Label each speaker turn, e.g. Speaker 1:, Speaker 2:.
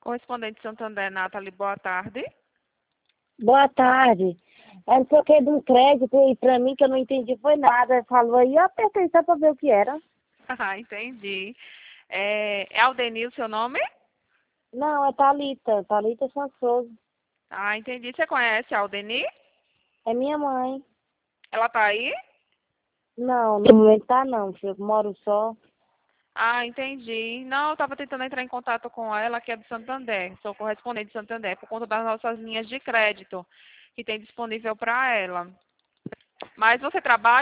Speaker 1: Correspondente Santander, Nathalie, boa tarde.
Speaker 2: Boa tarde. É não sei o que de um crédito aí pra mim que eu não entendi foi nada. Falou aí, eu apertei só pra ver o que era.
Speaker 1: Ah, entendi. É Aldenil o seu nome?
Speaker 2: Não, é Thalita. Thalita Santos.
Speaker 1: Ah, entendi. Você conhece a Aldeni?
Speaker 2: É minha mãe.
Speaker 1: Ela tá aí?
Speaker 2: Não, no momento tá não, filho. Eu moro só.
Speaker 1: Ah, entendi. Não, eu estava tentando entrar em contato com ela, que é do Santander. Sou correspondente de Santander, por conta das nossas linhas de crédito que tem disponível para ela. Mas você trabalha